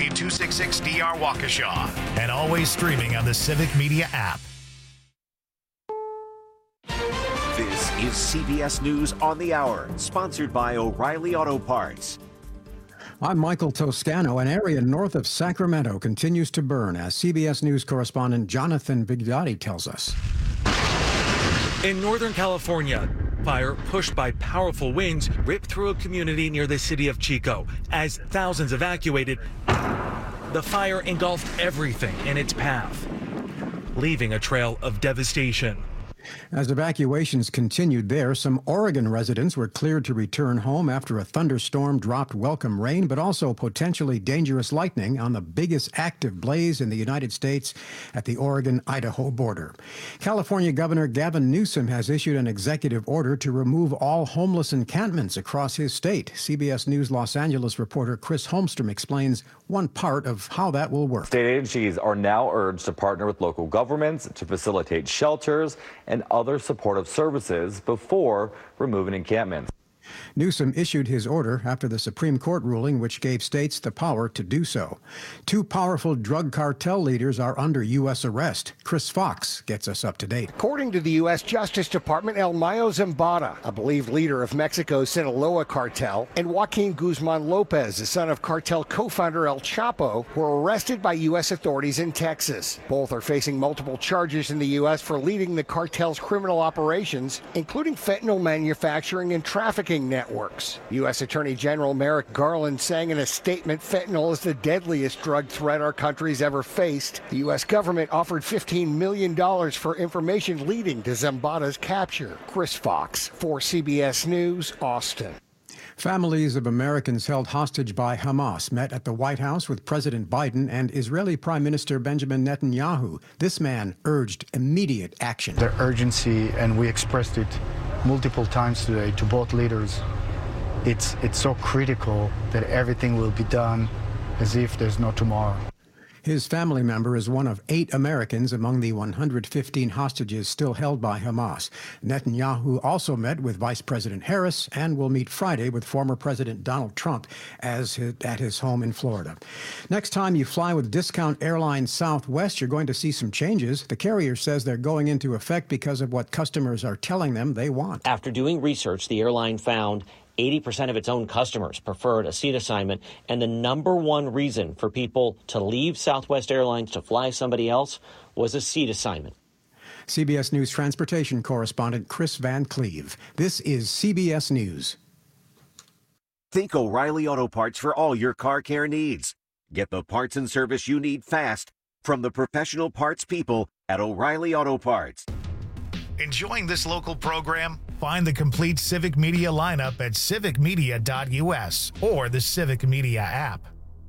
W266DR Waukesha, and always streaming on the Civic Media app. This is CBS News on the Hour, sponsored by O'Reilly Auto Parts. I'm Michael Toscano. An area north of Sacramento continues to burn, as CBS News correspondent Jonathan Bigliotti tells us. In Northern California, fire pushed by powerful winds ripped through a community near the city of Chico. As thousands evacuated, the fire engulfed everything in its path, leaving a trail of devastation. As evacuations continued there, some Oregon residents were cleared to return home after a thunderstorm dropped welcome rain, but also potentially dangerous lightning on the biggest active blaze in the United States at the Oregon-Idaho border. California Governor Gavin Newsom has issued an executive order to remove all homeless encampments across his state. CBS News Los Angeles reporter Chris Holmstrom explains one part of how that will work. State agencies are now urged to partner with local governments to facilitate shelters and other supportive services before removing encampments. Newsom issued his order after the Supreme Court ruling which gave states the power to do so. Two powerful drug cartel leaders are under U.S. arrest. Chris Fox gets us up to date. According to the U.S. Justice Department, El Mayo Zambada, a believed leader of Mexico's Sinaloa cartel, and Joaquin Guzman Lopez, the son of cartel co-founder El Chapo, were arrested by U.S. authorities in Texas. Both are facing multiple charges in the U.S. for leading the cartel's criminal operations, including fentanyl manufacturing and trafficking networks. U.S. Attorney General Merrick Garland saying in a statement, fentanyl is the deadliest drug threat our country's ever faced. The U.S. government offered $15 million for information leading to Zambada's capture. Chris Fox for CBS News, Austin. Families of Americans held hostage by Hamas met at the White House with President Biden and Israeli Prime Minister Benjamin Netanyahu. This man urged immediate action. The urgency, and we expressed it multiple times today to both leaders. It's so critical that everything will be done as if there's no tomorrow. His family member is one of 8 Americans among the 115 hostages still held by Hamas. Netanyahu also met with Vice President Harris and will meet Friday with former President Donald Trump at his home in Florida. Next time you fly with discount airline Southwest, you're going to see some changes. The carrier says they're going into effect because of what customers are telling them they want. After doing research, the airline found 80% of its own customers preferred a seat assignment, and the number one reason for people to leave Southwest Airlines to fly somebody else was a seat assignment. CBS News transportation correspondent Chris Van Cleve. This is CBS News. Think O'Reilly Auto Parts for all your car care needs. Get the parts and service you need fast from the professional parts people at O'Reilly Auto Parts. Enjoying this local program? Find the complete Civic Media lineup at civicmedia.us or the Civic Media app.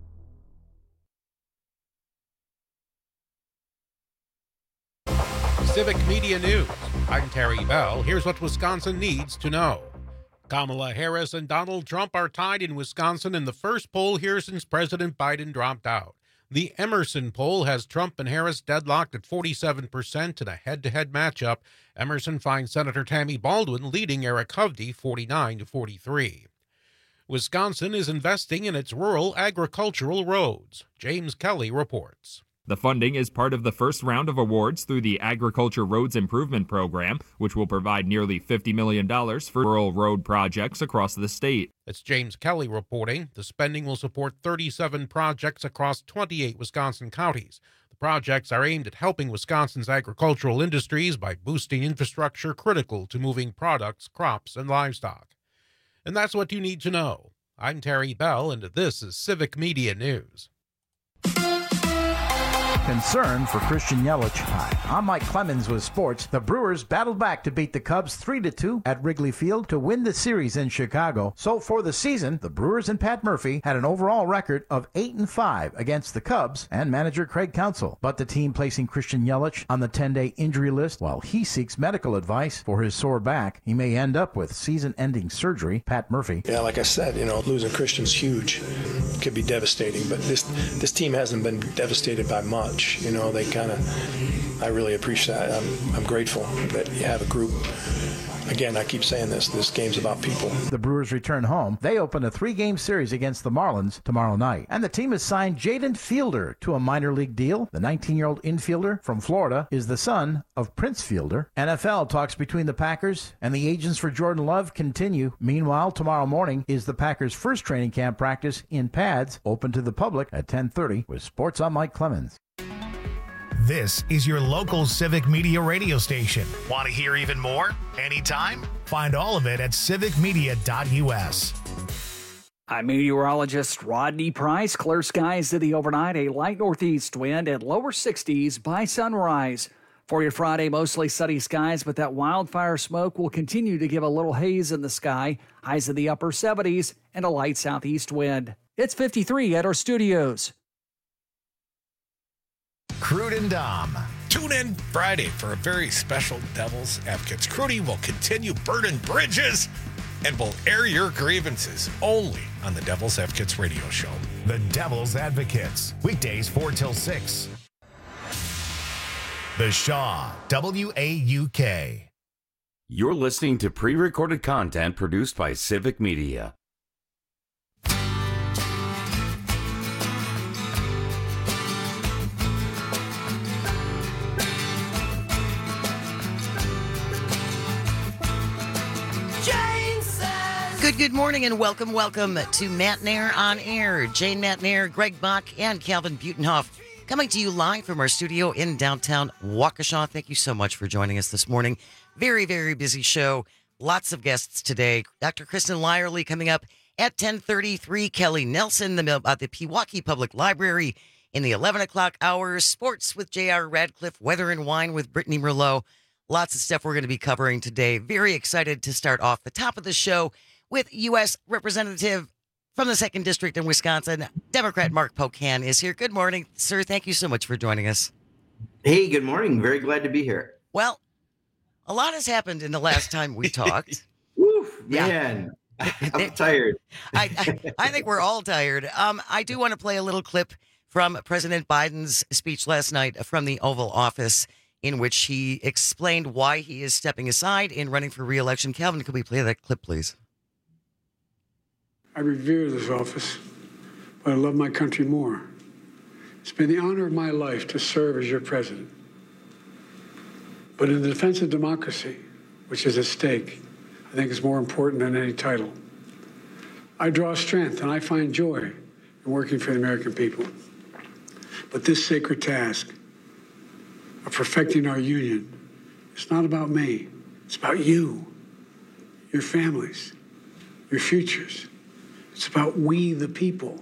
Civic Media News. I'm Terry Bell. Here's what Wisconsin needs to know. Kamala Harris and Donald Trump are tied in Wisconsin in the first poll here since President Biden dropped out. The Emerson poll has Trump and Harris deadlocked at 47% in a head-to-head matchup. Emerson finds Senator Tammy Baldwin leading Eric Hovde 49-43. Wisconsin is investing in its rural agricultural roads. James Kelly reports. The funding is part of the first round of awards through the Agriculture Roads Improvement Program, which will provide nearly $50 million for rural road projects across the state. It's James Kelly reporting. The spending will support 37 projects across 28 Wisconsin counties. The projects are aimed at helping Wisconsin's agricultural industries by boosting infrastructure critical to moving products, crops, and livestock. And that's what you need to know. I'm Terry Bell, and this is Civic Media News. Concern for Christian Yelich. Hi, I'm Mike Clemens with sports. The Brewers battled back to beat the Cubs 3-2 at Wrigley Field to win the series in Chicago. So for the season, the Brewers and Pat Murphy had an overall record of 8-5 against the Cubs and manager Craig Counsell. But the team placing Christian Yelich on the 10-day injury list while he seeks medical advice for his sore back. He may end up with season-ending surgery. Pat Murphy. Yeah, like I said, losing Christian's huge. It could be devastating, but this team hasn't been devastated by much. They kind of, I really appreciate that. I'm grateful that you have a group again, I keep saying this game's about people. The Brewers return home. They open a 3-game series against the Marlins tomorrow night. And the team has signed Jaden Fielder to a minor league deal. The 19-year-old infielder from Florida is the son of Prince Fielder. NFL talks between the Packers and the agents for Jordan Love continue. Meanwhile, tomorrow morning is the Packers' first training camp practice in pads, open to the public at 10:30 with Sports. I'm Mike Clemens. This is your local Civic Media radio station. Want to hear even more? Anytime? Find all of it at civicmedia.us. I'm meteorologist Rodney Price. Clear skies to the overnight, a light northeast wind at lower 60s by sunrise. For your Friday, mostly sunny skies, but that wildfire smoke will continue to give a little haze in the sky. Highs in the upper 70s and a light southeast wind. It's 53 at our studios. Crude and Dom. Tune in Friday for a very special Devil's Advocates. Crudy will continue burning bridges and will air your grievances only on the Devil's Advocates radio show. The Devil's Advocates, weekdays 4 till 6. The Shaw, WAUK. You're listening to pre-recorded content produced by Civic Media. Good morning and welcome to Matt Nair on Air. Jane Matt Nair, Greg Bach, and Calvin Butenhoff coming to you live from our studio in downtown Waukesha. Thank you so much for joining us this morning. Very, very busy show. Lots of guests today. Dr. Kristen Lyerly coming up at 10:33. Kelly Nelson, the Pewaukee Public Library in the 11 o'clock hour. Sports with J.R. Radcliffe. Weather and Wine with Brittany Merlot. Lots of stuff we're going to be covering today. Very excited to start off the top of the show with U.S. Representative from the 2nd District in Wisconsin, Democrat Mark Pocan is here. Good morning, sir. Thank you so much for joining us. Hey, good morning. Very glad to be here. Well, a lot has happened in the last time we talked. Woof, man. I'm tired. I think we're all tired. I do want to play a little clip from President Biden's speech last night from the Oval Office, in which he explained why he is stepping aside in running for re-election. Calvin, could we play that clip, please? I revere this office, but I love my country more. It's been the honor of my life to serve as your president. But in the defense of democracy, which is at stake, I think is more important than any title. I draw strength and I find joy in working for the American people. But this sacred task of perfecting our union, it's not about me. It's about you, your families, your futures. It's about we, the people.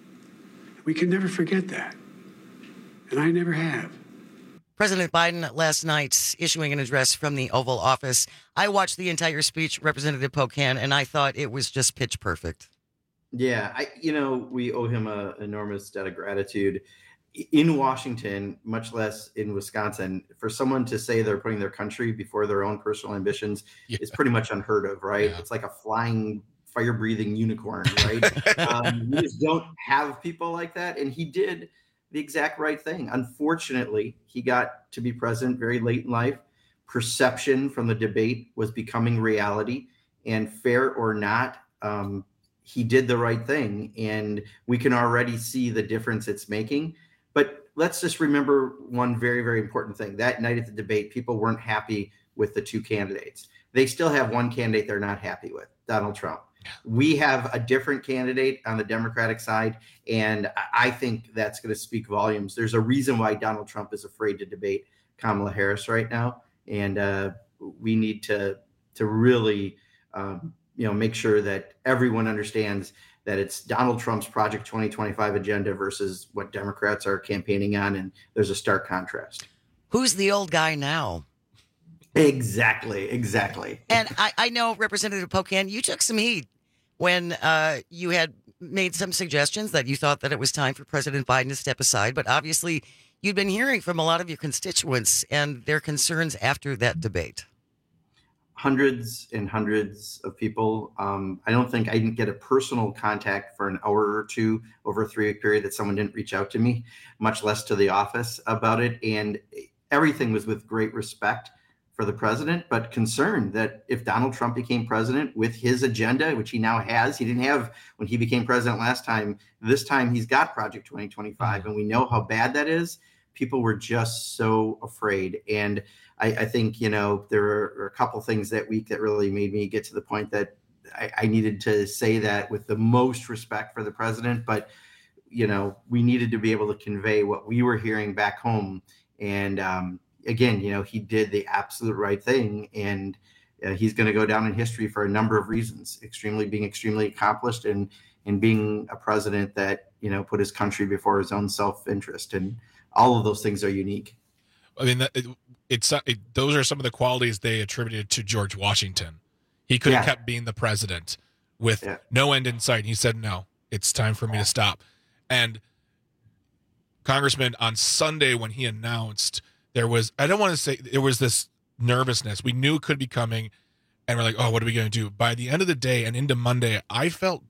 We can never forget that. And I never have. President Biden last night issuing an address from the Oval Office. I watched the entire speech, Representative Pocan, and I thought it was just pitch perfect. Yeah, we owe him an enormous debt of gratitude. In Washington, much less in Wisconsin, for someone to say they're putting their country before their own personal ambitions is pretty much unheard of, right? Yeah. It's like a flying fire-breathing unicorn, right? We just don't have people like that. And he did the exact right thing. Unfortunately, he got to be president very late in life. Perception from the debate was becoming reality. And fair or not, he did the right thing. And we can already see the difference it's making. But let's just remember one very, very important thing. That night at the debate, people weren't happy with the two candidates. They still have one candidate they're not happy with, Donald Trump. We have a different candidate on the Democratic side, and I think that's going to speak volumes. There's a reason why Donald Trump is afraid to debate Kamala Harris right now, and we need to really, make sure that everyone understands that it's Donald Trump's Project 2025 agenda versus what Democrats are campaigning on, and there's a stark contrast. Who's the old guy now? Exactly. And I know, Representative Pocan, you took some heat when you had made some suggestions that you thought that it was time for President Biden to step aside. But obviously, you'd been hearing from a lot of your constituents and their concerns after that debate. Hundreds and hundreds of people. I don't think I didn't get a personal contact for an hour or two over a 3-week period that someone didn't reach out to me, much less to the office about it. And everything was with great respect for for the president, but concerned that if Donald Trump became president with his agenda, which he now has, he didn't have when he became president last time. This time he's got Project 2025, and we know how bad that is. People were just so afraid. And I think, there are a couple things that week that really made me get to the point that I needed to say that with the most respect for the president. But, we needed to be able to convey what we were hearing back home. And again, he did the absolute right thing. And he's going to go down in history for a number of reasons, being extremely accomplished and being a president that, put his country before his own self-interest. And all of those things are unique. I mean, those are some of the qualities they attributed to George Washington. He could have kept being the president with no end in sight. He said, no, it's time for me to stop. And Congressman, on Sunday when he announced, there was this nervousness. We knew it could be coming, and we're like, oh, what are we going to do? By the end of the day and into Monday, I felt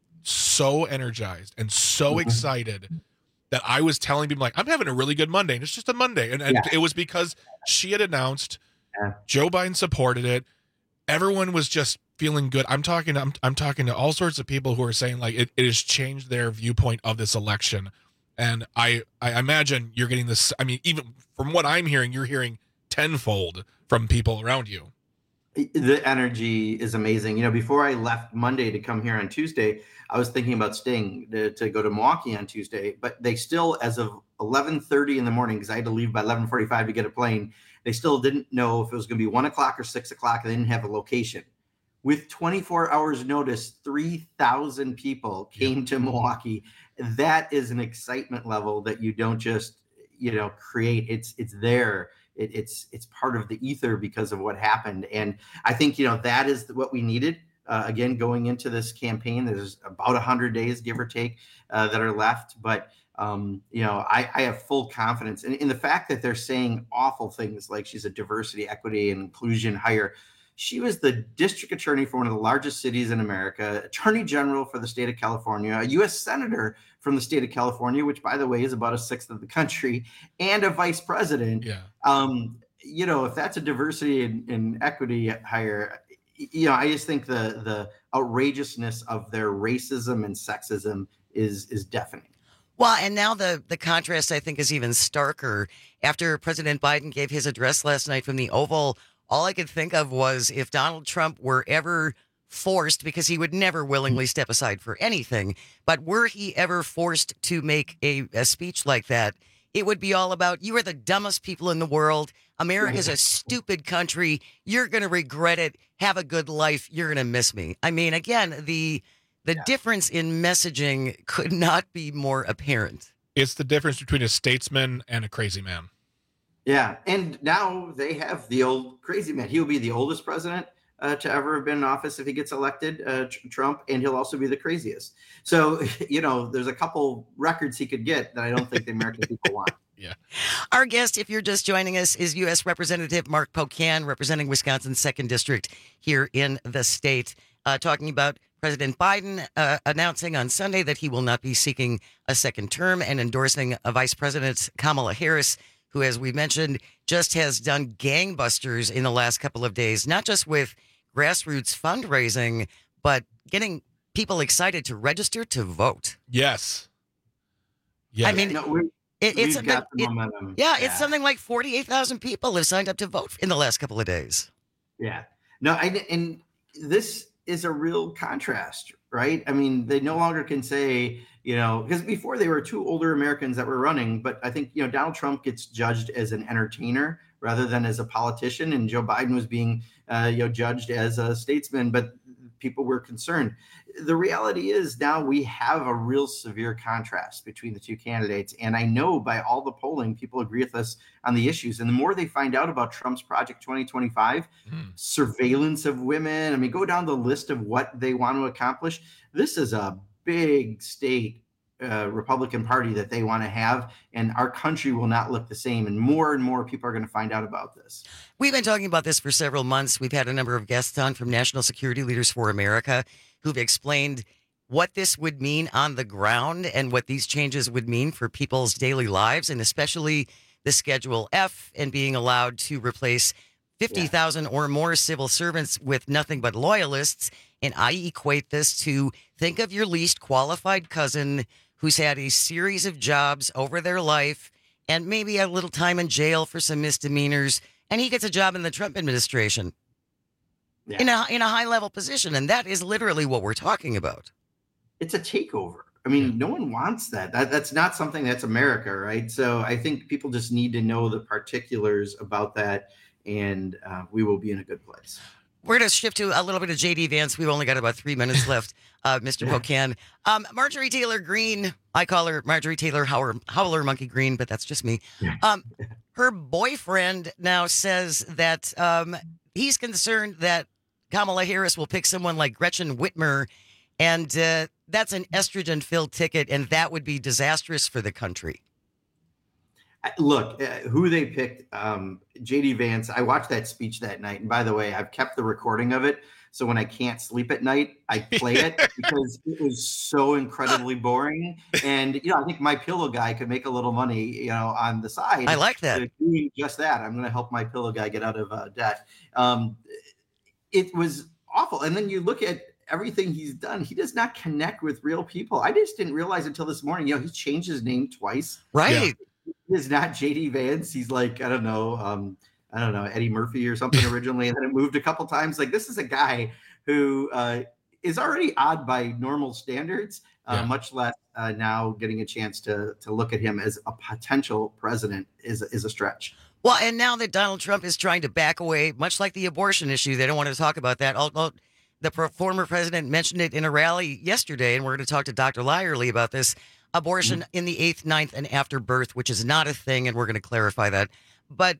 so energized and so excited that I was telling people, like, I'm having a really good Monday, and it's just a Monday. And it was because she had announced, Joe Biden supported it. Everyone was just feeling good. I'm talking to all sorts of people who are saying, like, it has changed their viewpoint of this election. And I imagine you're getting this. I mean, even from what I'm hearing, you're hearing tenfold from people around you. The energy is amazing. Before I left Monday to come here on Tuesday, I was thinking about staying to go to Milwaukee on Tuesday, but they still, as of 11:30 in the morning, because I had to leave by 11:45 to get a plane, they still didn't know if it was going to be 1 o'clock or 6 o'clock. They didn't have a location. With 24 hours notice, 3,000 people came to Milwaukee. That is an excitement level that you don't just, create. It's there. It's part of the ether because of what happened. And I think, that is what we needed. Again, going into this campaign, there's about 100 days, give or take, that are left. But, I have full confidence in the fact that they're saying awful things like she's a diversity, equity, and inclusion hire. She was the district attorney for one of the largest cities in America, attorney general for the state of California, a U.S. senator from the state of California, which, by the way, is about a sixth of the country, and a vice president. Yeah. If that's a diversity and equity hire, I just think the outrageousness of their racism and sexism is deafening. Well, and now the contrast, I think, is even starker. After President Biden gave his address last night from the Oval, all I could think of was if Donald Trump were ever forced, because he would never willingly step aside for anything, but were he ever forced to make a speech like that, it would be all about, you are the dumbest people in the world. America's a stupid country. You're going to regret it. Have a good life. You're going to miss me. I mean, again, the difference in messaging could not be more apparent. It's the difference between a statesman and a crazy man. Yeah. And now they have the old crazy man. He'll be the oldest president to ever have been in office if he gets elected, Trump, and he'll also be the craziest. So, there's a couple records he could get that I don't think the American people want. Yeah. Our guest, if you're just joining us, is U.S. Representative Mark Pocan, representing Wisconsin's 2nd District here in the state, talking about President Biden announcing on Sunday that he will not be seeking a second term and endorsing Vice President Kamala Harris, who, as we mentioned, just has done gangbusters in the last couple of days, not just with grassroots fundraising, but getting people excited to register to vote. Yes. Yeah. I mean, it's something like 48,000 people have signed up to vote in the last couple of days. Yeah. No, and this is a real contrast, right? I mean, they no longer can say, because before they were two older Americans that were running, but I think, Donald Trump gets judged as an entertainer rather than as a politician, and Joe Biden was being, judged as a statesman, but people were concerned. The reality is now we have a real severe contrast between the two candidates. And I know by all the polling, people agree with us on the issues. And the more they find out about Trump's Project 2025, surveillance of women, I mean, go down the list of what they want to accomplish. This is a big state Republican Party that they want to have, and our country will not look the same. And more people are going to find out about this. We've been talking about this for several months. We've had a number of guests on from National Security Leaders for America who've explained what this would mean on the ground and what these changes would mean for people's daily lives, and especially the Schedule F and being allowed to replace 50,000 or more civil servants with nothing but loyalists. And I equate this to think of your least qualified cousin who's had a series of jobs over their life and maybe a little time in jail for some misdemeanors, and he gets a job in the Trump administration in a high-level position. And that is literally what we're talking about. It's a takeover. I mean, no one wants that. That's not something that's America, right? So I think people just need to know the particulars about that, and we will be in a good place. We're going to shift to a little bit of J.D. Vance. We've only got about 3 minutes left, Mr. Pocan. Marjorie Taylor Greene, I call her Marjorie Taylor Howler Monkey Green, but that's just me. Her boyfriend now says that he's concerned that Kamala Harris will pick someone like Gretchen Whitmer, and that's an estrogen-filled ticket, and that would be disastrous for the country. Look, who they picked, J.D. Vance, I watched that speech that night. And by the way, I've kept the recording of it. So when I can't sleep at night, I play it because it was so incredibly boring. And, I think my pillow guy could make a little money, on the side. I like that. Doing just that. I'm going to help my pillow guy get out of debt. It was awful. And then you look at everything he's done. He does not connect with real people. I just didn't realize until this morning, he's changed his name twice. Right. Yeah. He is not J.D. Vance. He's like, I don't know, Eddie Murphy or something originally. And then it moved a couple times. Like, this is a guy who is already odd by normal standards, much less now getting a chance to look at him as a potential president is a stretch. Well, and now that Donald Trump is trying to back away, much like the abortion issue, they don't want to talk about that. Although the former president mentioned it in a rally yesterday, and we're going to talk to Dr. Lyerly about this. Abortion in the 8th, 9th, and after birth, which is not a thing, and we're going to clarify that. But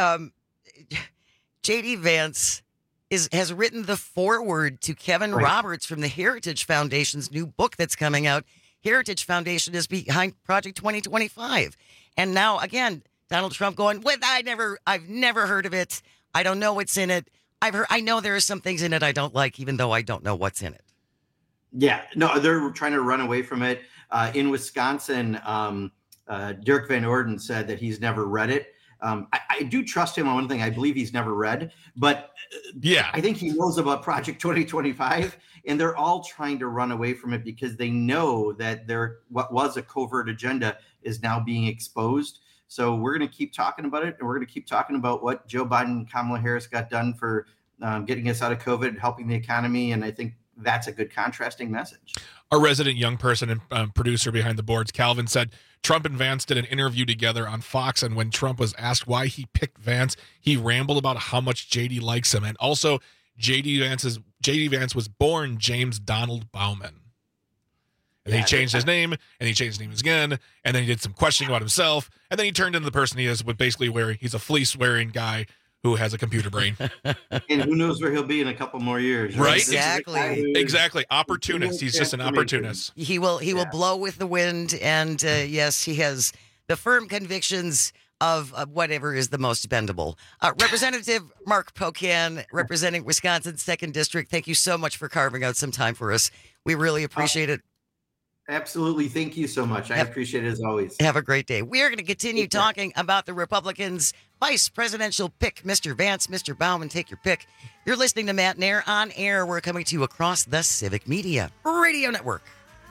J.D. Vance has written the foreword to Kevin Roberts from the Heritage Foundation's new book that's coming out. Heritage Foundation is behind Project 2025. And now, again, Donald Trump going, I've never heard of it. I don't know what's in it. I know there are some things in it I don't like, even though I don't know what's in it. Yeah, no, they're trying to run away from it. In Wisconsin, Dirk Van Orden said that he's never read it. I do trust him on one thing. I believe he's never read, but I think he knows about Project 2025, and they're all trying to run away from it because they know that what was a covert agenda is now being exposed. So we're going to keep talking about it, and we're going to keep talking about what Joe Biden and Kamala Harris got done for getting us out of COVID and helping the economy, and I think that's a good contrasting message. Our resident young person and producer behind the boards, Calvin, said Trump and Vance did an interview together on Fox, and when Trump was asked why he picked Vance, he rambled about how much JD likes him. And also, JD Vance was born James Donald Bauman. And he changed his name, and he changed his name again, and then he did some questioning about himself, and then he turned into the person he is, with basically where he's a fleece-wearing guy who has a computer brain. And who knows where he'll be in a couple more years. Right? Exactly. Opportunist. He's just an opportunist. He will blow with the wind. And yes, he has the firm convictions of whatever is the most bendable. Representative Mark Pocan, representing Wisconsin's 2nd District, thank you so much for carving out some time for us. We really appreciate it. Absolutely. Thank you so much. I appreciate it as always. Have a great day. We are going to continue talking about the Republicans' vice presidential pick, Mr. Vance, Mr. Bauman, take your pick. You're listening to Matt Nair on air. We're coming to you across the Civic Media Radio Network.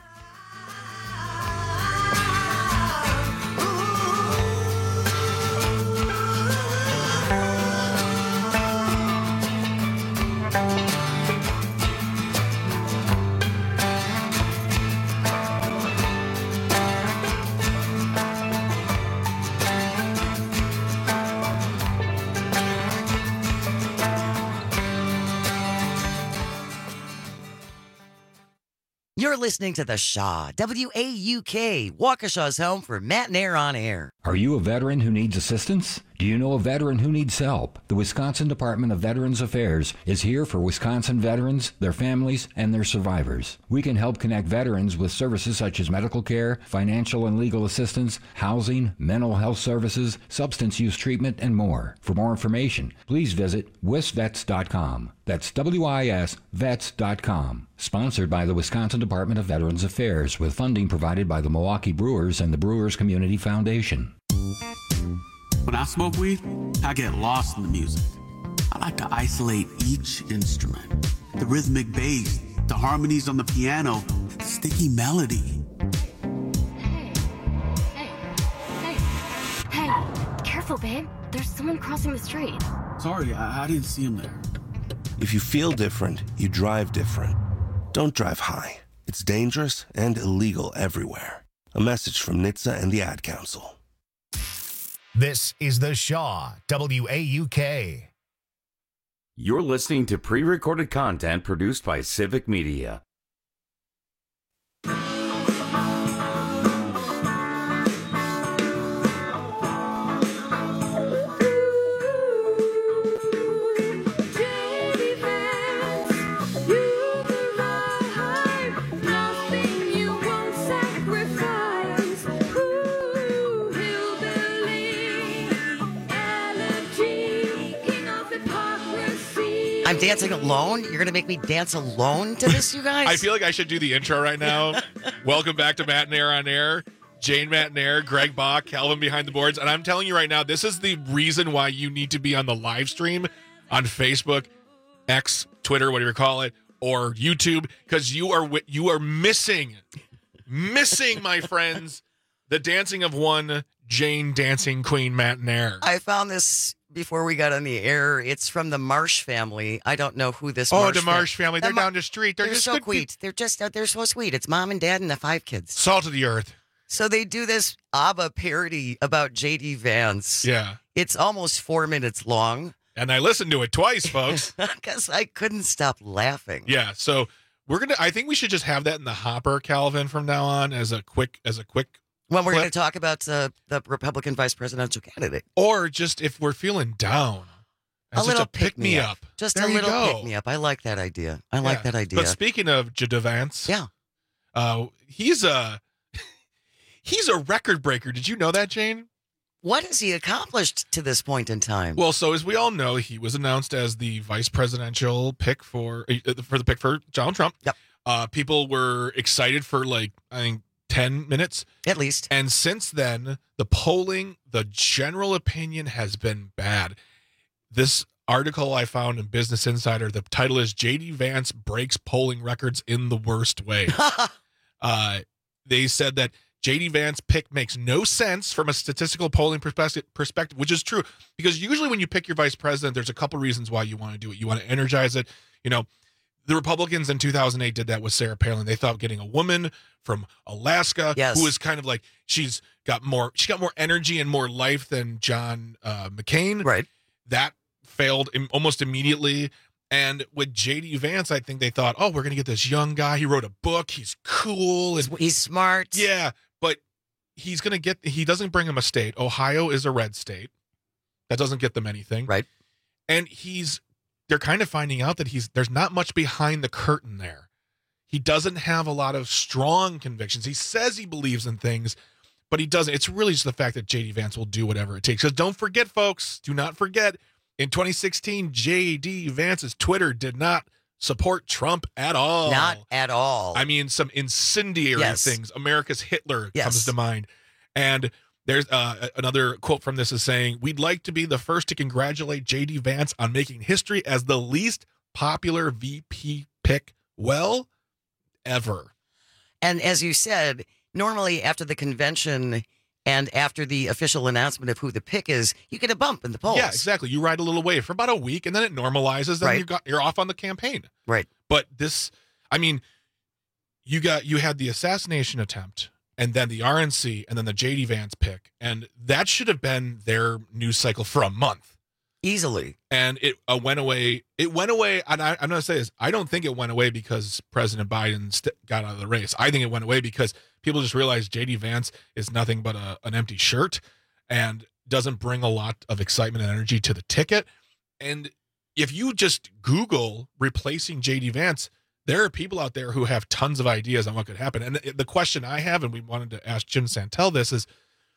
You're listening to The Shaw, WAUK, Waukesha's home for Matt Nair on air. Are you a veteran who needs assistance? Do you know a veteran who needs help? The Wisconsin Department of Veterans Affairs is here for Wisconsin veterans, their families, and their survivors. We can help connect veterans with services such as medical care, financial and legal assistance, housing, mental health services, substance use treatment, and more. For more information, please visit wisvets.com. That's WISvets.com. Sponsored by the Wisconsin Department of Veterans Affairs, with funding provided by the Milwaukee Brewers and the Brewers Community Foundation. When I smoke weed, I get lost in the music. I like to isolate each instrument. The rhythmic bass, the harmonies on the piano, the sticky melody. Hey, careful, babe. There's someone crossing the street. Sorry, I didn't see him there. If you feel different, you drive different. Don't drive high. It's dangerous and illegal everywhere. A message from NHTSA and the Ad Council. This is The Shaw, WAUK. You're listening to pre-recorded content produced by Civic Media. I'm dancing alone? You're going to make me dance alone to this, you guys? I feel like I should do the intro right now. Welcome back to Matt and Air on Air. Jane, Matt and Air, Greg Bach, Calvin behind the boards. And I'm telling you right now, this is the reason why you need to be on the live stream on Facebook, X, Twitter, whatever you call it, or YouTube, because you are missing, my friends, the dancing of one Jane Dancing Queen, Matt and Air. I found this before we got on the air. It's from the Marsh family. I don't know who this. The Marsh family. They're down the street. They're just so sweet. They're so sweet. It's mom and dad and the 5 kids. Salt of the earth. So they do this ABBA parody about J.D. Vance. Yeah. It's almost 4 minutes long. And I listened to it twice, folks. Because I couldn't stop laughing. Yeah. So I think we should just have that in the hopper, Calvin, from now on as a quick. When we're going to talk about the Republican vice presidential candidate. Or just if we're feeling down. A little pick-me-up. Just there a little pick-me-up. I like that idea. I like that idea. But speaking of J.D. Vance. Yeah. He's a record breaker. Did you know that, Jane? What has he accomplished to this point in time? Well, so as we all know, he was announced as the vice presidential pick for the pick for Donald Trump. Yep. People were excited for I think 10 minutes at least. And since then, the polling, the general opinion has been bad. This article I found in Business Insider, the title is J.D. Vance breaks polling records in the worst way. They said that J.D. Vance pick makes no sense from a statistical polling perspective, which is true, because usually when you pick your vice president, there's a couple reasons why you want to do it. You want to energize it. The Republicans in 2008 did that with Sarah Palin. They thought getting a woman from Alaska who is kind of like she got more energy and more life than John McCain. Right. That failed almost immediately. And with J.D. Vance, I think they thought, oh, we're going to get this young guy. He wrote a book. He's cool. And he's smart. Yeah, but he doesn't bring him a state. Ohio is a red state. That doesn't get them anything. Right. And they're kind of finding out that there's not much behind the curtain there. He doesn't have a lot of strong convictions. He says he believes in things, but he doesn't. It's really just the fact that J.D. Vance will do whatever it takes. Because don't forget, folks, do not forget, in 2016, J.D. Vance's Twitter did not support Trump at all. Not at all. I mean, some incendiary things. America's Hitler comes to mind. And there's another quote from this is saying, we'd like to be the first to congratulate J.D. Vance on making history as the least popular VP pick ever. And as you said, normally after the convention and after the official announcement of who the pick is, you get a bump in the polls. Yeah, exactly. You ride a little wave for about a week, and then it normalizes. Then you're off on the campaign. Right. But this, I mean, you had the assassination attempt, and then the RNC, and then the J.D. Vance pick, and that should have been their news cycle for a month. Easily. And it went away. It went away, and I'm going to say this. I don't think it went away because President Biden got out of the race. I think it went away because people just realized J.D. Vance is nothing but an empty shirt and doesn't bring a lot of excitement and energy to the ticket. And if you just Google replacing J.D. Vance, there are people out there who have tons of ideas on what could happen. And the question I have, and we wanted to ask Jim Santel this, is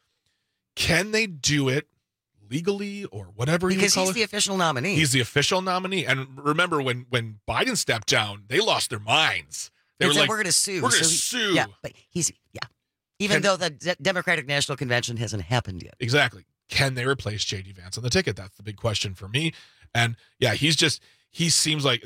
can they do it legally or whatever you call it? Because he's the official nominee. He's the official nominee. And remember, when Biden stepped down, they lost their minds. They were like, we're going to sue. We're going to sue. Yeah, but even though the Democratic National Convention hasn't happened yet. Exactly. Can they replace J.D. Vance on the ticket? That's the big question for me. And yeah, he seems like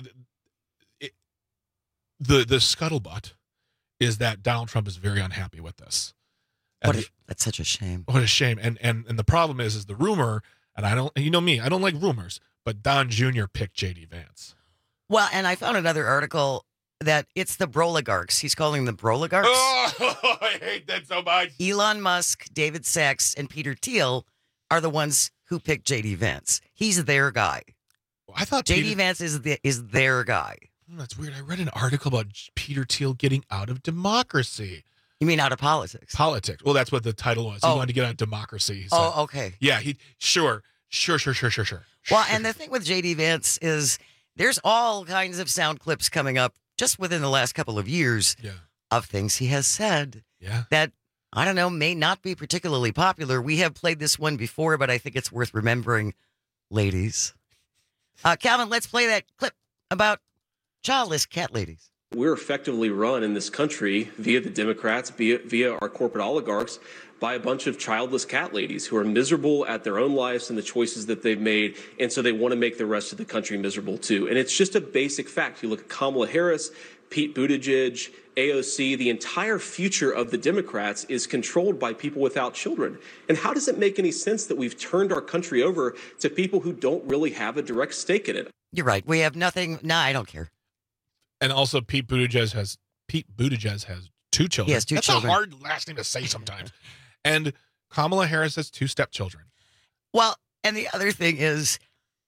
the scuttlebutt is that Donald Trump is very unhappy with this. That's such a shame. What a shame. And the problem is the rumor, and I don't like rumors, but Don Jr. picked J.D. Vance. Well, and I found another article that it's the Broligarchs. He's calling them Broligarchs. Oh, I hate that so much. Elon Musk, David Sachs, and Peter Thiel are the ones who picked J.D. Vance. He's their guy. I thought J.D. Vance is their guy. That's weird. I read an article about Peter Thiel getting out of democracy. You mean out of politics? Politics. Well, that's what the title was. He wanted to get out of democracy. Okay. Yeah, Sure. Well, and the thing with J.D. Vance is there's all kinds of sound clips coming up just within the last couple of years of things he has said that, I don't know, may not be particularly popular. We have played this one before, but I think it's worth remembering, ladies. Calvin, let's play that clip about childless cat ladies. We're effectively run in this country via the Democrats, via our corporate oligarchs, by a bunch of childless cat ladies who are miserable at their own lives and the choices that they've made, and so they want to make the rest of the country miserable too. And it's just a basic fact. You look at Kamala Harris, Pete Buttigieg, AOC, the entire future of the Democrats is controlled by people without children. And how does it make any sense that we've turned our country over to people who don't really have a direct stake in it? You're right. We have nothing. No, I don't care. And also Pete Buttigieg has 2 children. He has 2 children. That's a hard last name to say sometimes. And Kamala Harris has 2 stepchildren. Well, and the other thing is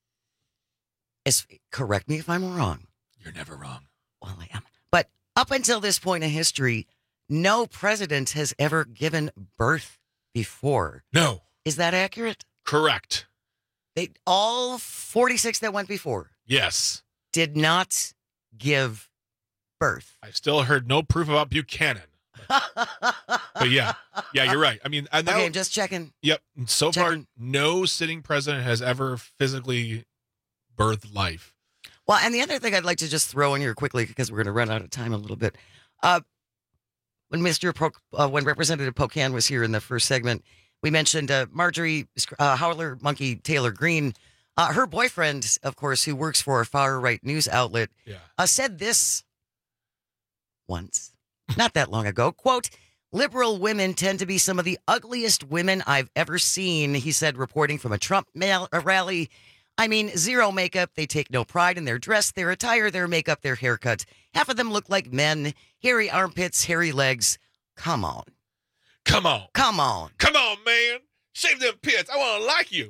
correct me if I'm wrong. You're never wrong. Well, I am. But up until this point in history, no president has ever given birth before. No. Is that accurate? Correct. All 46 that went before. Yes. Did not give birth. I still heard no proof about Buchanan. But yeah, you're right. I mean, okay, I'm just checking. Yep. So far, no sitting president has ever physically birthed life. Well, and the other thing I'd like to just throw in here quickly, because we're going to run out of time a little bit. When Representative Pocan was here in the first segment, we mentioned Marjorie Howler Monkey Taylor Greene. Her boyfriend, of course, who works for a far-right news outlet, said this once, not that long ago, quote, "Liberal women tend to be some of the ugliest women I've ever seen," he said, reporting from a Trump rally. "I mean, zero makeup. They take no pride in their dress, their attire, their makeup, their haircut. Half of them look like men. Hairy armpits, hairy legs. Come on. Come on. Come on. Come on, man. Shave them pits. I want to like you."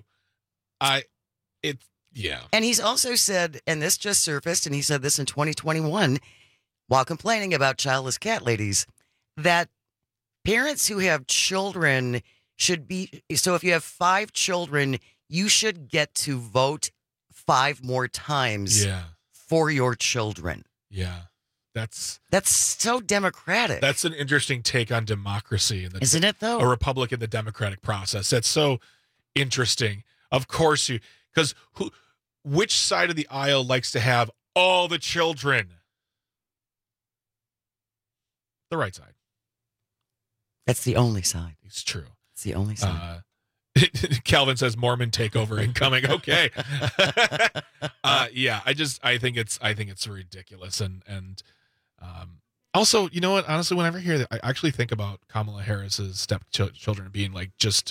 And he's also said, and this just surfaced, and he said this in 2021, while complaining about childless cat ladies, that parents who have children should be, so if you have 5 children, you should get to vote 5 more times for your children. Yeah. That's so democratic. That's an interesting take on democracy. Isn't it, though? A republic in the democratic process. That's so interesting. Of course because which side of the aisle likes to have all the children? The right side. That's the only side. It's true. It's the only side. Calvin says Mormon takeover incoming. Okay. I think it's ridiculous. And also, you know what? Honestly, whenever I hear that, I actually think about Kamala Harris's stepchildren being like just,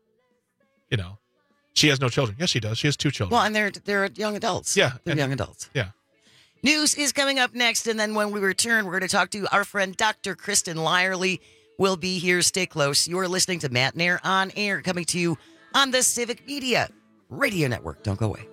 she has no children. Yes, she does. She has 2 children. Well, and they're young adults. Yeah. They're young adults. Yeah. News is coming up next, and then when we return, we're going to talk to our friend Dr. Kristen Lyerly. We'll be here. Stay close. You're listening to Matt Nair on Air, coming to you on the Civic Media Radio Network. Don't go away.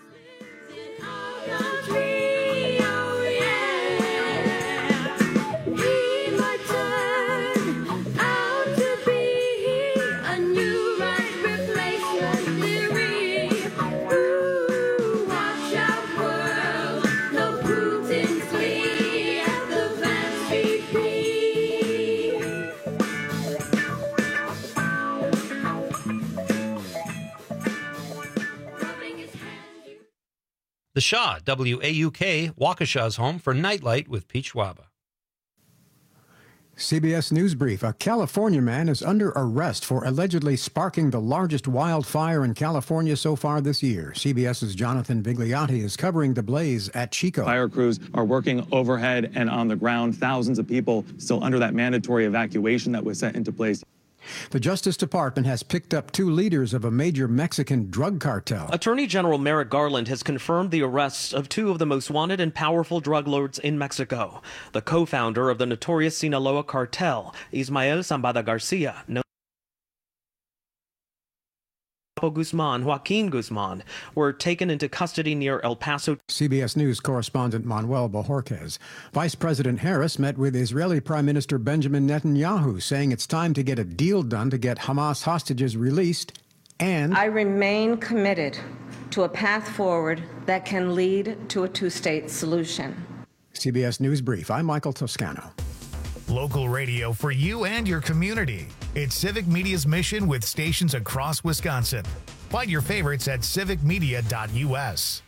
The Shaw, WAUK, Waukesha's home for Nightlight with Pete Schwaba. CBS News Brief. A California man is under arrest for allegedly sparking the largest wildfire in California so far this year. CBS's Jonathan Vigliotti is covering the blaze at Chico. Fire crews are working overhead and on the ground. Thousands of people still under that mandatory evacuation that was set into place. The Justice Department has picked up 2 leaders of a major Mexican drug cartel. Attorney General Merrick Garland has confirmed the arrests of 2 of the most wanted and powerful drug lords in Mexico. The co-founder of the notorious Sinaloa cartel, Ismael Zambada Garcia, known Joaquin Guzman, were taken into custody near El Paso. CBS News correspondent Manuel Bojorquez. Vice President Harris met with Israeli Prime Minister Benjamin Netanyahu, saying it's time to get a deal done to get Hamas hostages released. And I remain committed to a path forward that can lead to a 2-state solution. CBS News Brief. I'm Michael Toscano. Local radio for you and your community. It's Civic Media's mission with stations across Wisconsin. Find your favorites at civicmedia.us.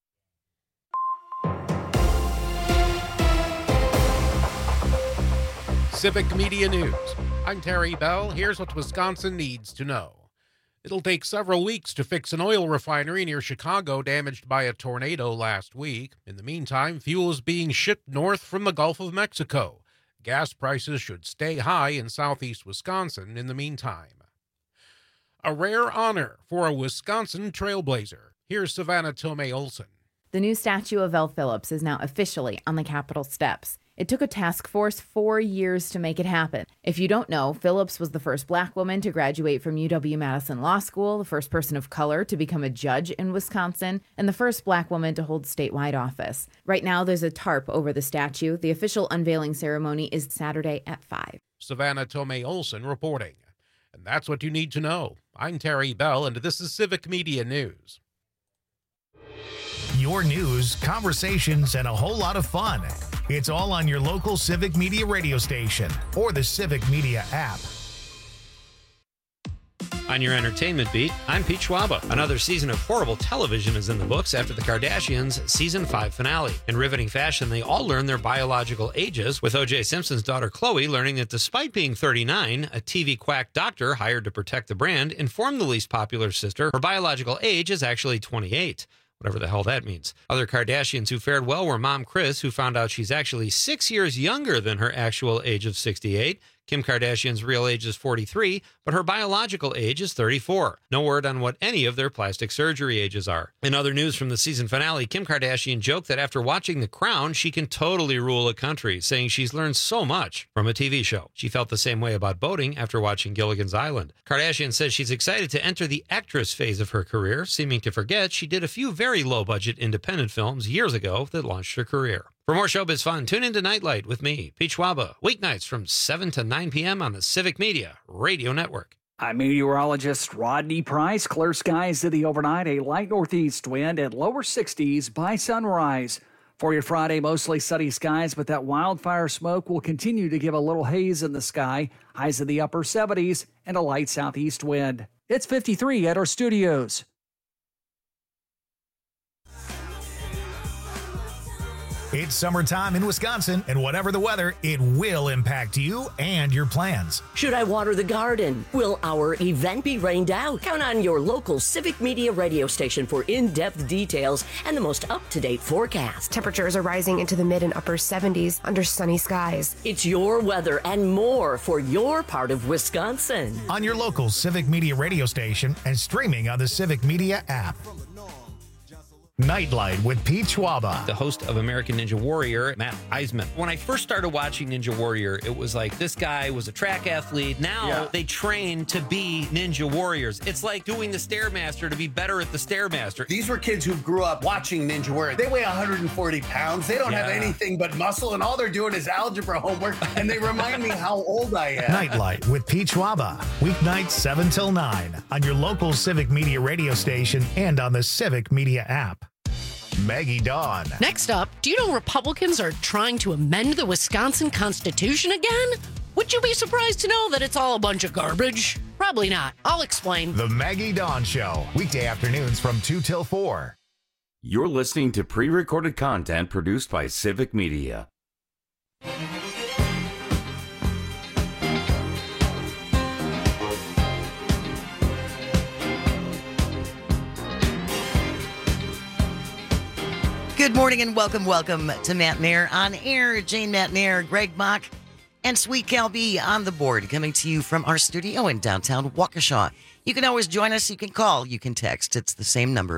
Civic Media News. I'm Terry Bell. Here's what Wisconsin needs to know. It'll take several weeks to fix an oil refinery near Chicago damaged by a tornado last week. In the meantime, fuel is being shipped north from the Gulf of Mexico. Gas prices should stay high in southeast Wisconsin in the meantime. A rare honor for a Wisconsin trailblazer. Here's Savannah Tomei Olson. The new statue of Elle Phillips is now officially on the Capitol steps. It took a task force 4 years to make it happen. If you don't know, Phillips was the first Black woman to graduate from UW-Madison Law School, the first person of color to become a judge in Wisconsin, and the first Black woman to hold statewide office. Right now, there's a tarp over the statue. The official unveiling ceremony is Saturday at 5. Savannah Tomei Olson reporting. And that's what you need to know. I'm Terry Bell, and this is Civic Media News. Your news, conversations, and a whole lot of fun. It's all on your local Civic Media radio station or the Civic Media app. On your entertainment beat, I'm Pete Schwaba. Another season of horrible television is in the books after the Kardashians' season 5 finale. In riveting fashion, they all learn their biological ages, with O.J. Simpson's daughter Khloe learning that despite being 39, a TV quack doctor hired to protect the brand informed the least popular sister her biological age is actually 28. Whatever the hell that means. Other Kardashians who fared well were Mom Kris, who found out she's actually 6 years younger than her actual age of 68. Kim Kardashian's real age is 43, but her biological age is 34. No word on what any of their plastic surgery ages are. In other news from the season finale, Kim Kardashian joked that after watching The Crown, she can totally rule a country, saying she's learned so much from a TV show. She felt the same way about boating after watching Gilligan's Island. Kardashian says she's excited to enter the actress phase of her career, seeming to forget she did a few very low-budget independent films years ago that launched her career. For more showbiz fun, tune into Nightlight with me, Pete Schwaba, weeknights from 7 to 9 p.m. on the Civic Media Radio Network. I'm meteorologist Rodney Price. Clear skies to the overnight, a light northeast wind at lower 60s by sunrise. For your Friday, mostly sunny skies, but that wildfire smoke will continue to give a little haze in the sky. Highs in the upper 70s and a light southeast wind. It's 53 at our studios. It's summertime in Wisconsin, and whatever the weather, it will impact you and your plans. Should I water the garden? Will our event be rained out? Count on your local Civic Media radio station for in-depth details and the most up-to-date forecast. Temperatures are rising into the mid and upper 70s under sunny skies. It's your weather and more for your part of Wisconsin. On your local Civic Media radio station and streaming on the Civic Media app. Nightlight with Pete Schwaba. The host of American Ninja Warrior, Matt Eisman. When I first started watching Ninja Warrior, it was like this guy was a track athlete. Now they train to be Ninja Warriors. It's like doing the Stairmaster to be better at the Stairmaster. These were kids who grew up watching Ninja Warrior. They weigh 140 pounds. They don't have anything but muscle, and all they're doing is algebra homework, and they remind me how old I am. Nightlight with Pete Schwaba. Weeknights 7 till 9 on your local Civic Media radio station and on the Civic Media app. Maggie Dawn. Next up, do you know Republicans are trying to amend the Wisconsin Constitution again? Would you be surprised to know that it's all a bunch of garbage? Probably not. I'll explain. The Maggie Dawn Show, weekday afternoons from 2 till 4. You're listening to pre-recorded content produced by Civic Media. Good morning and welcome to Matt Nair on air. Jane Matt Nair, Greg Bach, and Sweet Cal B on the board, coming to you from our studio in downtown Waukesha. You can always join us. You can call. You can text. It's the same number,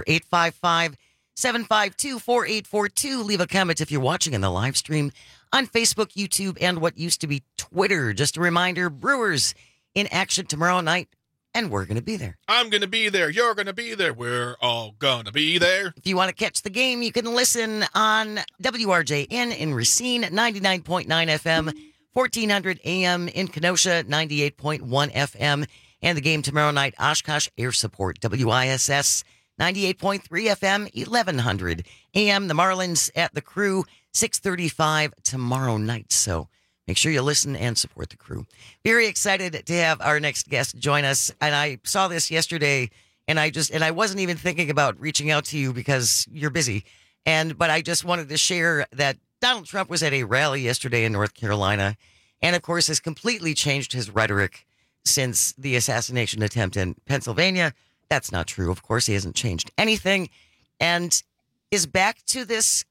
855-752-4842. Leave a comment if you're watching in the live stream on Facebook, YouTube, and what used to be Twitter. Just a reminder, Brewers in action tomorrow night, and we're going to be there. I'm going to be there. You're going to be there. We're all going to be there. If you want to catch the game, you can listen on WRJN in Racine, 99.9 FM, 1400 AM in Kenosha, 98.1 FM. And the game tomorrow night, Oshkosh Air Support, WISS, 98.3 FM, 1100 AM. The Marlins at the Crew, 6:35 tomorrow night. So make sure you listen and support the Crew. Very excited to have our next guest join us. And I saw this yesterday, and I wasn't even thinking about reaching out to you because you're busy. But I just wanted to share that Donald Trump was at a rally yesterday in North Carolina, and of course has completely changed his rhetoric since the assassination attempt in Pennsylvania. That's not true. Of course, he hasn't changed anything, and is back to this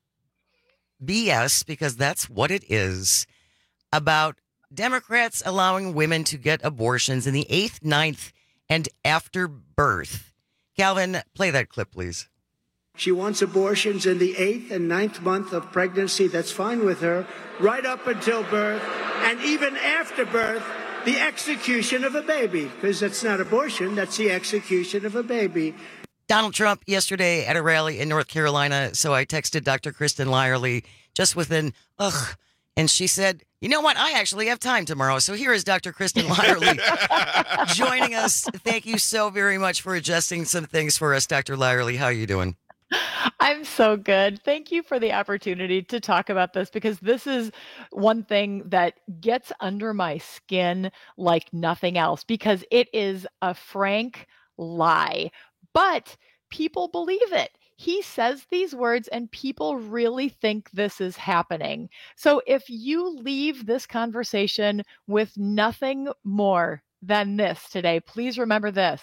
BS, because that's what it is, about Democrats allowing women to get abortions in the 8th, 9th, and after birth. Calvin, play that clip, please. She wants abortions in the 8th and 9th month of pregnancy. That's fine with her. Right up until birth, and even after birth, the execution of a baby. Because that's not abortion, that's the execution of a baby. Donald Trump yesterday at a rally in North Carolina. So I texted Dr. Kristen Lyerly just within, and she said, you know what? I actually have time tomorrow. So here is Dr. Kristen Lyerly joining us. Thank you so very much for adjusting some things for us, Dr. Lyerly. How are you doing? I'm so good. Thank you for the opportunity to talk about this, because this is one thing that gets under my skin like nothing else, because it is a frank lie, but people believe it. He says these words and people really think this is happening. So if you leave this conversation with nothing more than this today, please remember this.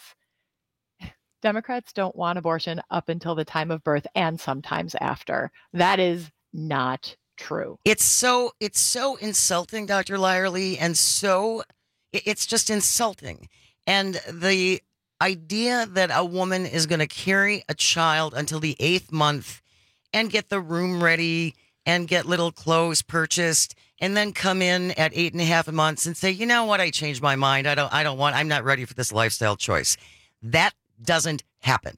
Democrats don't want abortion up until the time of birth and sometimes after. That is not true. It's so insulting, Dr. Lyerly, and it's just insulting. And the idea that a woman is going to carry a child until the 8th month and get the room ready and get little clothes purchased and then come in at 8.5 months and say, you know what, I changed my mind. I'm not ready for this lifestyle choice. That doesn't happen.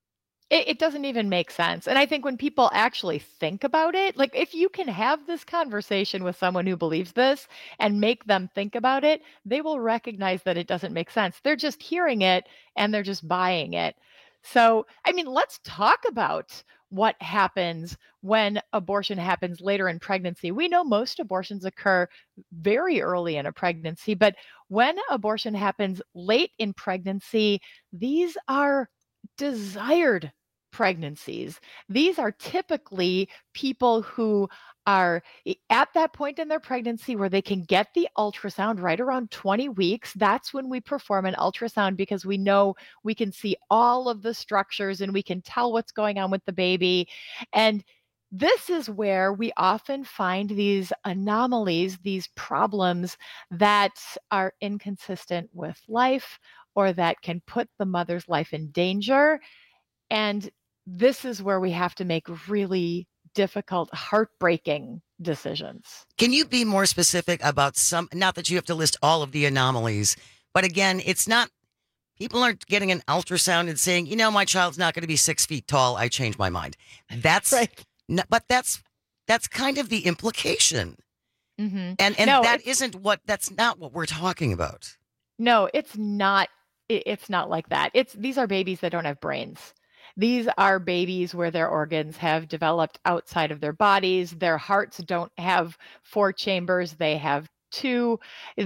It doesn't even make sense. And I think when people actually think about it, like if you can have this conversation with someone who believes this and make them think about it, they will recognize that it doesn't make sense. They're just hearing it and they're just buying it. So, I mean, let's talk about what happens when abortion happens later in pregnancy. We know most abortions occur very early in a pregnancy, but when abortion happens late in pregnancy, these are desired pregnancies. These are typically people who are at that point in their pregnancy where they can get the ultrasound right around 20 weeks. That's when we perform an ultrasound, because we know we can see all of the structures and we can tell what's going on with the baby. And this is where we often find these anomalies, these problems that are inconsistent with life or that can put the mother's life in danger. And this is where we have to make really difficult, heartbreaking decisions. Can you be more specific about not that you have to list all of the anomalies, but again, it's not, people aren't getting an ultrasound and saying, you know, my child's not going to be 6 feet tall. I changed my mind. That's right. But that's kind of the implication. Mm-hmm. And no, that's not what we're talking about. No, it's not. It's not like that. These are babies that don't have brains. These are babies where their organs have developed outside of their bodies. Their hearts don't have 4 chambers. They have 2.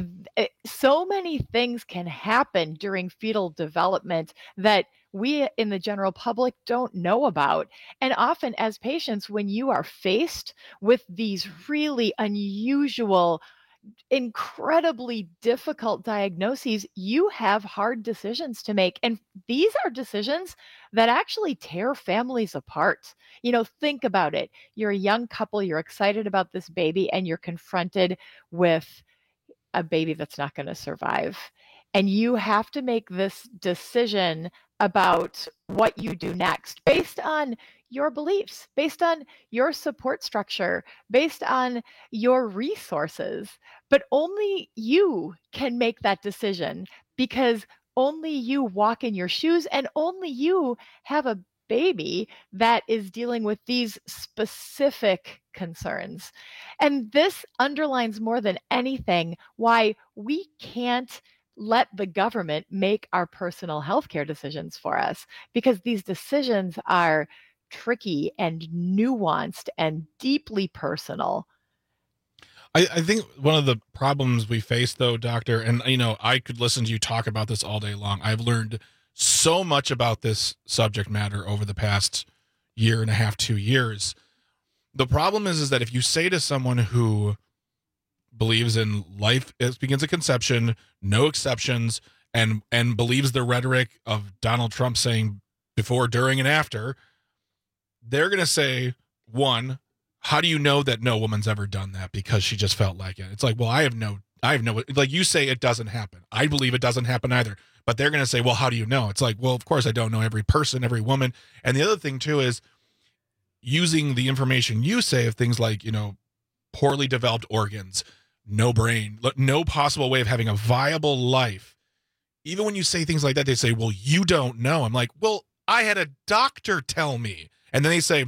So many things can happen during fetal development that we in the general public don't know about. And often as patients, when you are faced with these really unusual incredibly difficult diagnoses, you have hard decisions to make. And these are decisions that actually tear families apart. Think about it. You're a young couple, you're excited about this baby, and you're confronted with a baby that's not going to survive. And you have to make this decision about what you do next based on your beliefs, based on your support structure, based on your resources. But only you can make that decision, because only you walk in your shoes, and only you have a baby that is dealing with these specific concerns. And this underlines more than anything why we can't let the government make our personal healthcare decisions for us, because these decisions are tricky and nuanced and deeply personal. I think one of the problems we face, though, Doctor, and I could listen to you talk about this all day long. I've learned so much about this subject matter over the past year and a half, 2 years. The problem is that if you say to someone who believes in life begins at conception, no exceptions, and believes the rhetoric of Donald Trump saying before, during, and after, they're going to say, one, how do you know that no woman's ever done that because she just felt like it? It's like, well, I have no, like you say, it doesn't happen. I believe it doesn't happen either. But they're going to say, well, how do you know? It's like, well, of course I don't know every person, every woman. And the other thing too is using the information you say of things like, poorly developed organs, no brain, no possible way of having a viable life. Even when you say things like that, they say, well, you don't know. I'm like, well, I had a doctor tell me. And then they say,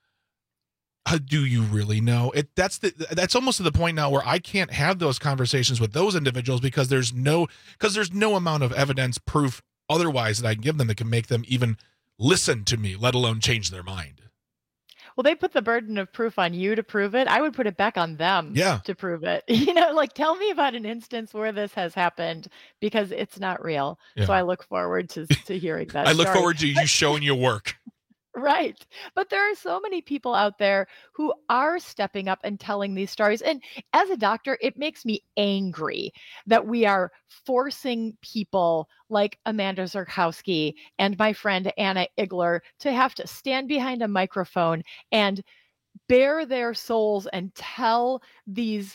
do you really know? That's almost to the point now where I can't have those conversations with those individuals because there's no amount of evidence, proof otherwise that I can give them that can make them even listen to me, let alone change their mind. Well, they put the burden of proof on you to prove it. I would put it back on them to prove it. Tell me about an instance where this has happened, because it's not real. Yeah. So I look forward to hearing that. I look forward to you showing your work. Right. But there are so many people out there who are stepping up and telling these stories. And as a doctor, it makes me angry that we are forcing people like Amanda Zurkowski and my friend Anna Igler to have to stand behind a microphone and bare their souls and tell these.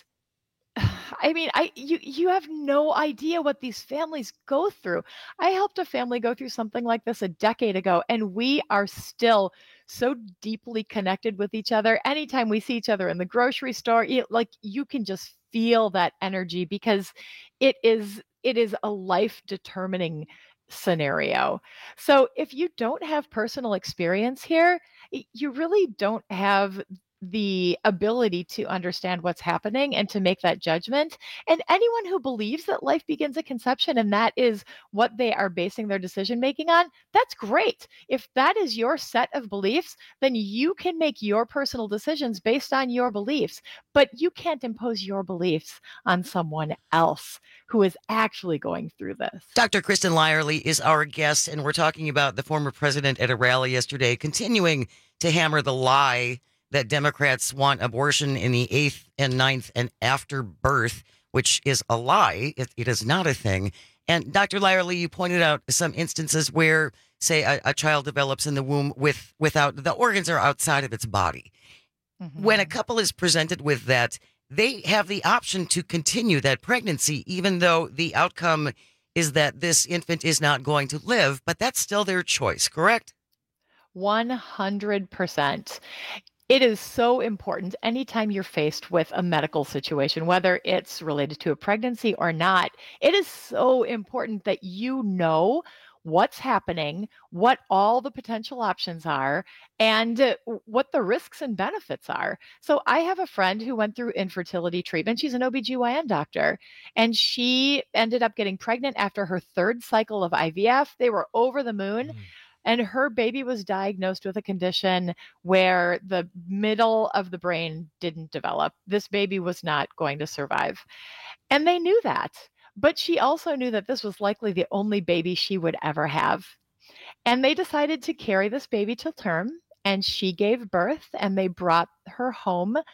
I mean, you have no idea what these families go through. I helped a family go through something like this a decade ago, and we are still so deeply connected with each other. Anytime we see each other in the grocery store, you can just feel that energy, because it is a life-determining scenario. So if you don't have personal experience here, you really don't have the ability to understand what's happening and to make that judgment. And anyone who believes that life begins at conception and that is what they are basing their decision making on, that's great. If that is your set of beliefs, then you can make your personal decisions based on your beliefs, but you can't impose your beliefs on someone else who is actually going through this. Dr. Kristen Lyerly is our guest, and we're talking about the former president at a rally yesterday, continuing to hammer the lie that Democrats want abortion in the 8th and 9th and after birth, which is a lie. It is not a thing. And Dr. Lyerly, you pointed out some instances where, say, a child develops in the womb without the organs are outside of its body. Mm-hmm. When a couple is presented with that, they have the option to continue that pregnancy, even though the outcome is that this infant is not going to live. But that's still their choice, correct? 100%. It is so important anytime you're faced with a medical situation, whether it's related to a pregnancy or not. It is so important that you know what's happening, what all the potential options are, and what the risks and benefits are. So I have a friend who went through infertility treatment. She's an OBGYN doctor, and she ended up getting pregnant after her 3rd cycle of IVF. They were over the moon. And her baby was diagnosed with a condition where the middle of the brain didn't develop. This baby was not going to survive. And they knew that. But she also knew that this was likely the only baby she would ever have. And they decided to carry this baby till term. And she gave birth, and they brought her home.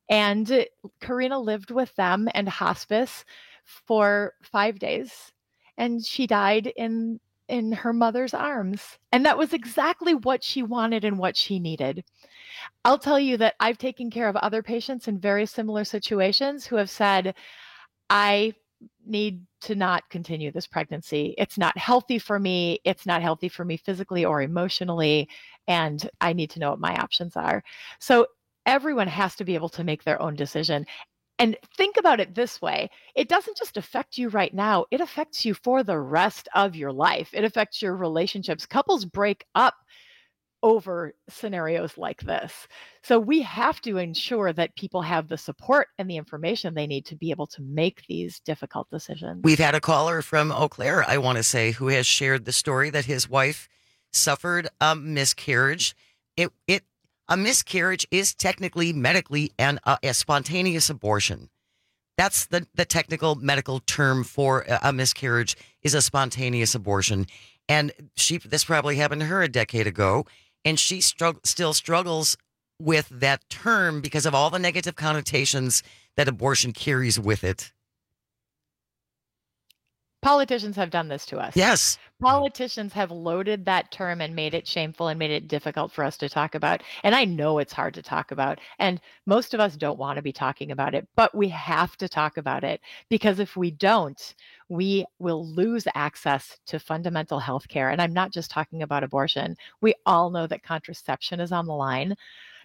And Karina lived with them and hospice for 5 days, and she died in her mother's arms. And that was exactly what she wanted and what she needed. I'll tell you that I've taken care of other patients in very similar situations who have said, I need to not continue this pregnancy. It's not healthy for me. It's not healthy for me physically or emotionally. And I need to know what my options are. So everyone has to be able to make their own decision. And think about it this way. It doesn't just affect you right now. It affects you for the rest of your life. It affects your relationships. Couples break up over scenarios like this. So we have to ensure that people have the support and the information they need to be able to make these difficult decisions. We've had a caller from Eau Claire, I want to say, who has shared the story that his wife suffered a miscarriage. A miscarriage is technically medically a spontaneous abortion. That's the technical medical term for a miscarriage, is a spontaneous abortion. And this probably happened to her a decade ago, and she still struggles with that term because of all the negative connotations that abortion carries with it. Politicians have done this to us. Yes. Politicians have loaded that term and made it shameful and made it difficult for us to talk about. And I know it's hard to talk about. And most of us don't want to be talking about it, but we have to talk about it, because if we don't, we will lose access to fundamental health care. And I'm not just talking about abortion. We all know that contraception is on the line.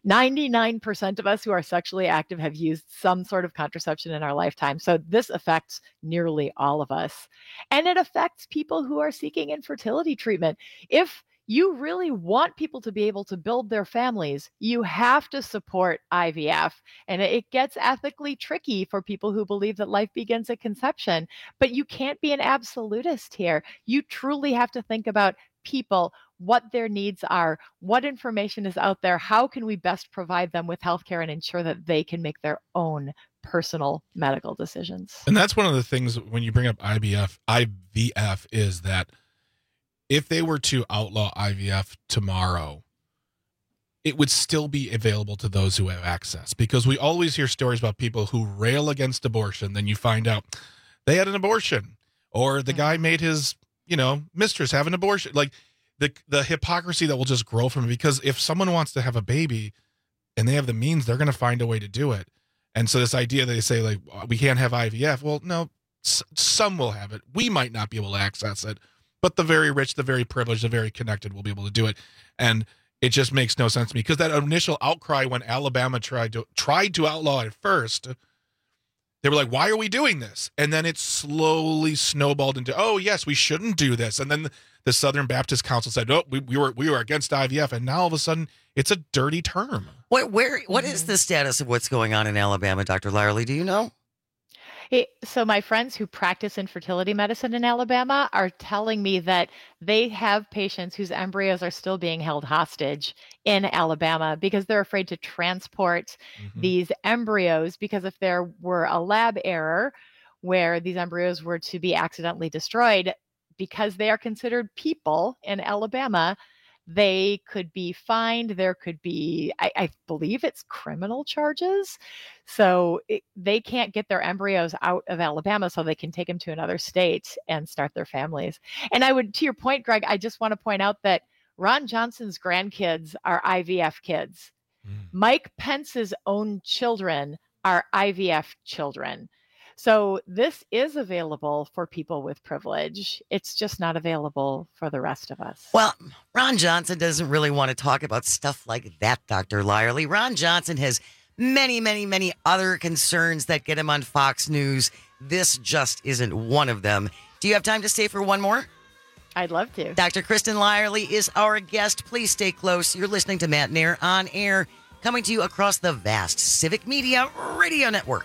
99% of us who are sexually active have used some sort of contraception in our lifetime. So this affects nearly all of us. And it affects people who are seeking infertility treatment. If you really want people to be able to build their families, you have to support IVF. And it gets ethically tricky for people who believe that life begins at conception. But you can't be an absolutist here. You truly have to think about people, what their needs are, what information is out there, how can we best provide them with healthcare and ensure that they can make their own personal medical decisions. And that's one of the things when you bring up IVF is that if they were to outlaw IVF tomorrow, it would still be available to those who have access, because we always hear stories about people who rail against abortion. Then you find out they had an abortion, or the guy made his, mistress have an abortion. Like the hypocrisy that will just grow from it, because if someone wants to have a baby and they have the means, they're going to find a way to do it. And so this idea that they say, like, we can't have IVF. Well, no, some will have it. We might not be able to access it, but the very rich, the very privileged, the very connected will be able to do it. And it just makes no sense to me, because that initial outcry when Alabama tried to outlaw it first, they were like, why are we doing this? And then it slowly snowballed into, oh, yes, we shouldn't do this. And then the Southern Baptist Council said, oh, we were against IVF. And now all of a sudden it's a dirty term. What is the status of what's going on in Alabama, Dr. Lyerly? Do you know? So my friends who practice infertility medicine in Alabama are telling me that they have patients whose embryos are still being held hostage in Alabama because they're afraid to transport these embryos, because if there were a lab error where these embryos were to be accidentally destroyed, because they are considered people in Alabama, they could be fined. There could be, I believe it's criminal charges. So they can't get their embryos out of Alabama so they can take them to another state and start their families. And to your point, Greg, I just want to point out that Ron Johnson's grandkids are IVF kids. Mike Pence's own children are IVF children. So this is available for people with privilege. It's just not available for the rest of us. Well, Ron Johnson doesn't really want to talk about stuff like that, Dr. Lyerly. Ron Johnson has many, many, many other concerns that get him on Fox News. This just isn't one of them. Do you have time to stay for one more? I'd love to. Dr. Kristen Lyerly is our guest. Please stay close. You're listening to Matt Nair on Air, coming to you across the vast Civic Media Radio Network.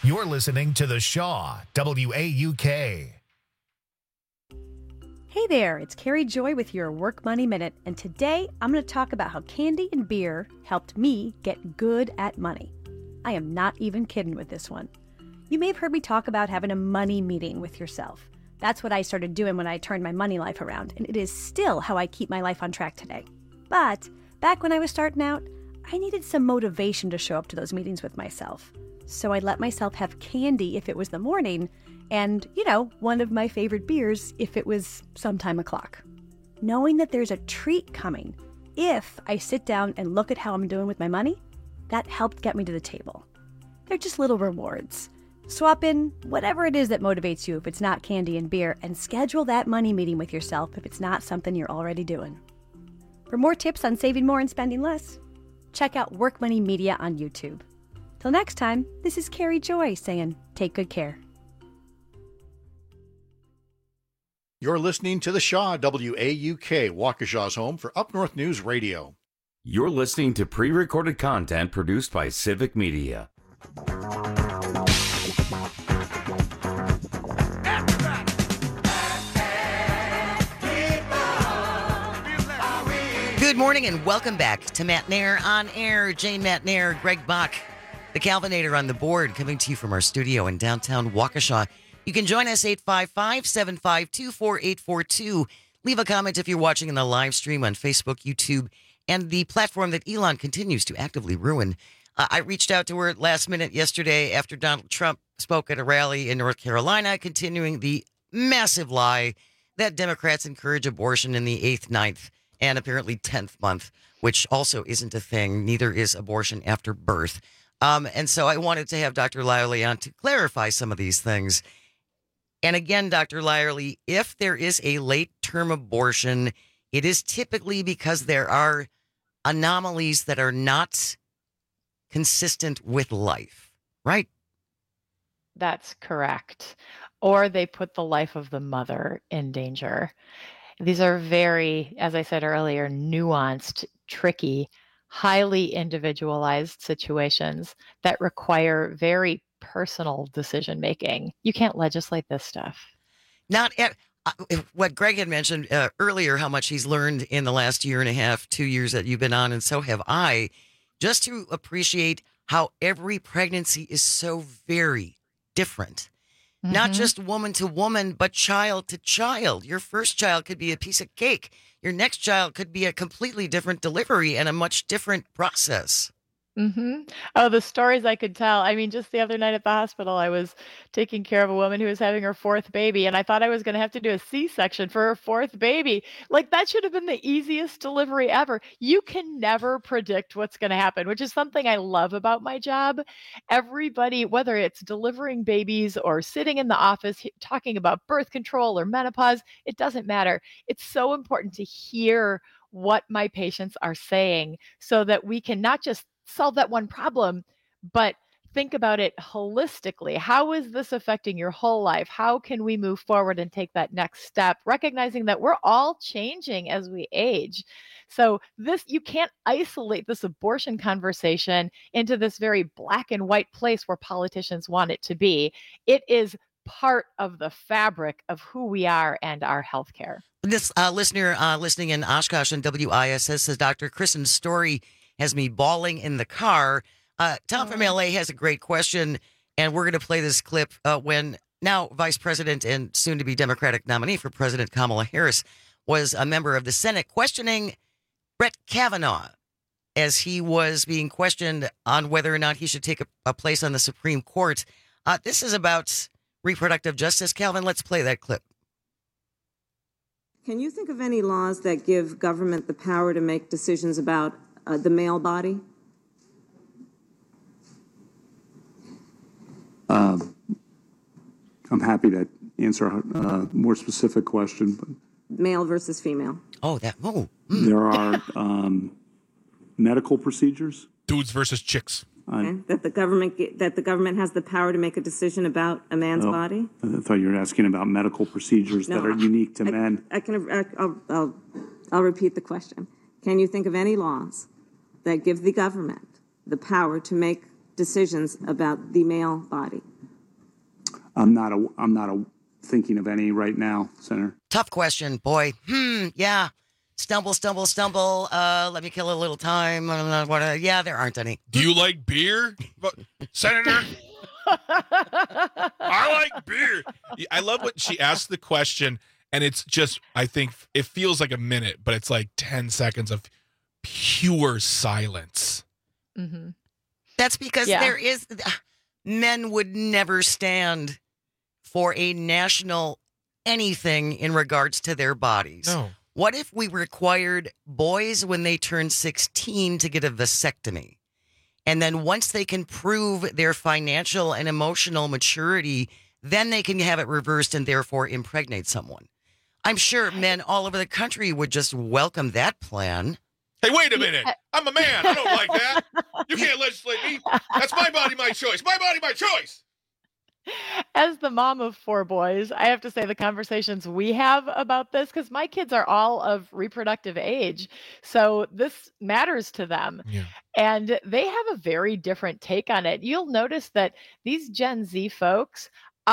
You're listening to The Shaw, WAUK. Hey there, it's Carrie Joy with your Work Money Minute, and today I'm going to talk about how candy and beer helped me get good at money. I am not even kidding with this one. You may have heard me talk about having a money meeting with yourself. That's what I started doing when I turned my money life around, and it is still how I keep my life on track today. But back when I was starting out, I needed some motivation to show up to those meetings with myself. So I let myself have candy if it was the morning, and, one of my favorite beers if it was some time o'clock. Knowing that there's a treat coming if I sit down and look at how I'm doing with my money, that helped get me to the table. They're just little rewards. Swap in whatever it is that motivates you if it's not candy and beer, and schedule that money meeting with yourself if it's not something you're already doing. For more tips on saving more and spending less, check out Work Money Media on YouTube. Till next time, this is Carrie Joy saying, take good care. You're listening to The Shaw, WAUK, Waukesha's home for Up North News Radio. You're listening to pre-recorded content produced by Civic Media. Good morning and welcome back to Matt Nair on Air. Jane Matt Nair, Greg Bach, the Calvinator on the board, coming to you from our studio in downtown Waukesha. You can join us 855-752-4842. Leave a comment if you're watching in the live stream on Facebook, YouTube, and the platform that Elon continues to actively ruin. I reached out to her last minute yesterday after Donald Trump spoke at a rally in North Carolina, continuing the massive lie that Democrats encourage abortion in the 8th, 9th, and apparently 10th month, which also isn't a thing. Neither is abortion after birth. And so I wanted to have Dr. Lyerly on to clarify some of these things. And again, Dr. Lyerly, if there is a late-term abortion, it is typically because there are anomalies that are not consistent with life, right? That's correct. Or they put the life of the mother in danger. These are very, as I said earlier, nuanced, tricky, highly individualized situations that require very personal decision making. You can't legislate this stuff. Not what Greg had mentioned earlier, how much he's learned in the last year and a half, 2 years that you've been on, and so have I, just to appreciate how every pregnancy is so very different. Mm-hmm. Not just woman to woman, but child to child. Your first child could be a piece of cake. Your next child could be a completely different delivery and a much different process. Mm-hmm. Oh, the stories I could tell. I mean, just the other night at the hospital, I was taking care of a woman who was having her 4th baby, and I thought I was going to have to do a C-section for her 4th baby. Like, that should have been the easiest delivery ever. You can never predict what's going to happen, which is something I love about my job. Everybody, whether it's delivering babies or sitting in the office talking about birth control or menopause, it doesn't matter. It's so important to hear what my patients are saying so that we can not just solve that one problem, but think about it holistically. How is this affecting your whole life? How can we move forward and take that next step, recognizing that we're all changing as we age? So you can't isolate this abortion conversation into this very black and white place where politicians want it to be. It is part of the fabric of who we are and our healthcare. This listener listening in Oshkosh and WISS says, Dr. Kristen's story has me bawling in the car. Tom from LA has a great question, and we're going to play this clip when now Vice President and soon-to-be Democratic nominee for President Kamala Harris was a member of the Senate questioning Brett Kavanaugh as he was being questioned on whether or not he should take a place on the Supreme Court. This is about reproductive justice. Calvin, let's play that clip. Can you think of any laws that give government the power to make decisions about the male body? I'm happy to answer a more specific question. But Male versus female. There are medical procedures. Dudes versus chicks. Okay. That the government has the power to make a decision about a man's body. I thought you were asking about medical procedures that are unique to men. I'll repeat the question. Can you think of any laws that give the government the power to make decisions about the male body? I'm not thinking of any right now, Senator. Tough question, boy. Yeah. Stumble. Let me kill a little time. Yeah, there aren't any. Do you like beer, Senator? I like beer. I love when she asks the question, and it's just, I think it feels like a minute, but it's like 10 seconds of pure silence. Mm-hmm. That's because men would never stand for a national anything in regards to their bodies. No. What if we required boys when they turn 16 to get a vasectomy? And then once they can prove their financial and emotional maturity, then they can have it reversed and therefore impregnate someone. I'm sure men all over the country would just welcome that plan. Hey, wait a minute. I'm a man. I don't like that. You can't legislate me. That's my body, my choice. My body, my choice. As the mom of 4 boys, I have to say the conversations we have about this, because my kids are all of reproductive age, so this matters to them. Yeah. And they have a very different take on it. You'll notice that these Gen Z folks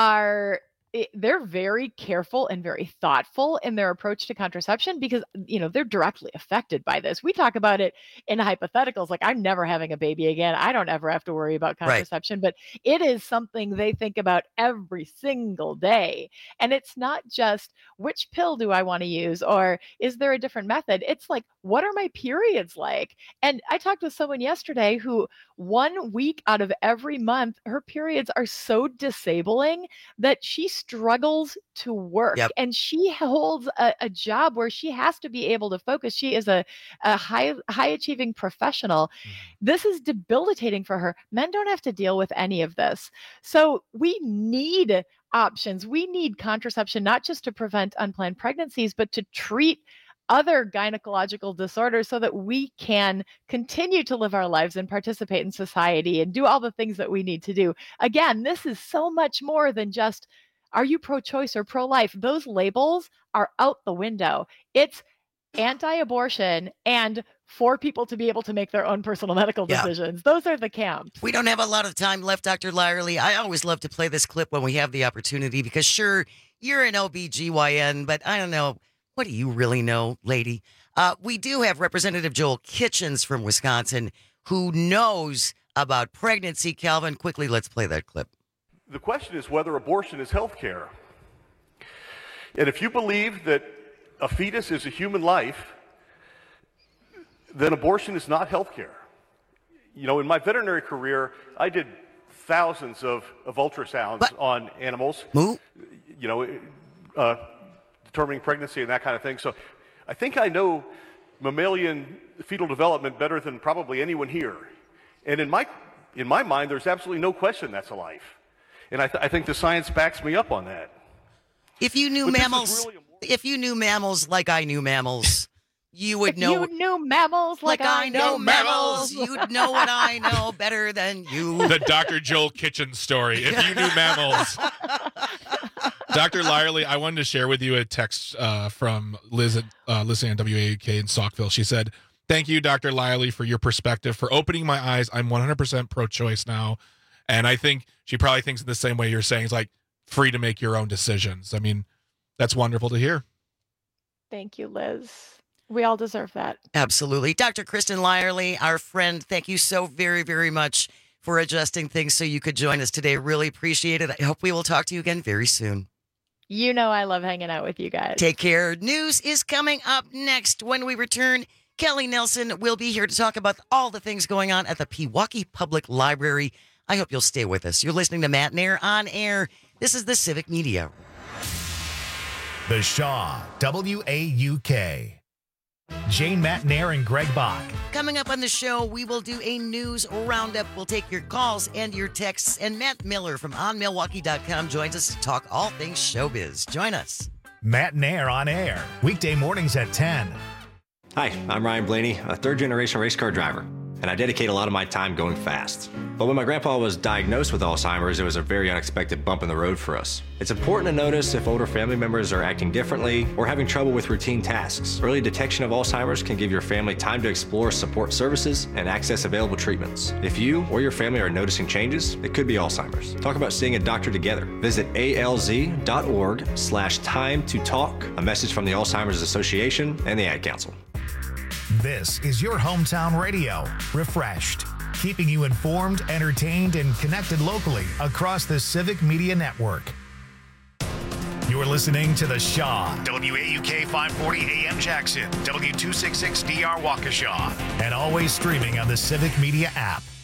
they're very careful and very thoughtful in their approach to contraception because, they're directly affected by this. We talk about it in hypotheticals, like I'm never having a baby again. I don't ever have to worry about contraception, but it is something they think about every single day. And it's not just which pill do I want to use or is there a different method? It's like, what are my periods like? And I talked with someone yesterday who 1 week out of every month, her periods are so disabling that she struggles to work. Yep. And she holds a job where she has to be able to focus. She is a high achieving professional. This is debilitating for her. Men don't have to deal with any of this. So we need options. We need contraception, not just to prevent unplanned pregnancies, but to treat other gynecological disorders so that we can continue to live our lives and participate in society and do all the things that we need to do. Again, this is so much more than just, are you pro-choice or pro-life? Those labels are out the window. It's anti-abortion and for people to be able to make their own personal medical decisions. Those are the camps. We don't have a lot of time left, Dr. Lyerly. I always love to play this clip when we have the opportunity because sure, you're an OBGYN, but I don't know. What do you really know, lady? We do have Representative Joel Kitchens from Wisconsin who knows about pregnancy. Calvin, quickly, let's play that clip. The question is whether abortion is health care. And if you believe that a fetus is a human life, then abortion is not health care. In my veterinary career, I did thousands of ultrasounds on animals. Determining pregnancy and that kind of thing. So I think I know mammalian fetal development better than probably anyone here. And in my mind, there's absolutely no question that's a life. And I think the science backs me up on that. If you knew mammals like I knew mammals, you would know. If you knew mammals like I know mammals, you'd know what I know better than you. The Dr. Joel Kitchens story. If you knew mammals. Dr. Lyerly, I wanted to share with you a text from Liz listening on WAUK in Saukville. She said, "Thank you, Dr. Lyerly, for your perspective, for opening my eyes. I'm 100% pro-choice now." And I think she probably thinks in the same way you're saying. It's like free to make your own decisions. I mean, that's wonderful to hear. Thank you, Liz. We all deserve that. Absolutely. Dr. Kristen Lyerly, our friend, thank you so very, very much for adjusting things so you could join us today. Really appreciate it. I hope we will talk to you again very soon. You know I love hanging out with you guys. Take care. News is coming up next. When we return, Kelly Nelson will be here to talk about all the things going on at the Pewaukee Public Library. I hope you'll stay with us. You're listening to Matt Nair on Air. This is the Civic Media. The Shaw, WAUK. Jane Matt Nair and Greg Bach. Coming up on the show, we will do a news roundup. We'll take your calls and your texts. And Matt Miller from OnMilwaukee.com joins us to talk all things showbiz. Join us. Matt Nair on Air. Weekday mornings at 10. Hi, I'm Ryan Blaney, a third-generation race car driver. and I dedicate a lot of my time going fast. But when my grandpa was diagnosed with Alzheimer's, it was a very unexpected bump in the road for us. It's important to notice if older family members are acting differently or having trouble with routine tasks. Early detection of Alzheimer's can give your family time to explore support services and access available treatments. If you or your family are noticing changes, it could be Alzheimer's. Talk about seeing a doctor together. Visit alz.org/time to talk. A message from the Alzheimer's Association and the Ad Council. This is your hometown radio, Refreshed, keeping you informed, entertained, and connected locally across the Civic Media Network. You're listening to The Shaw, WAUK 540 AM Jackson, W266DR Waukesha, and always streaming on the Civic Media app.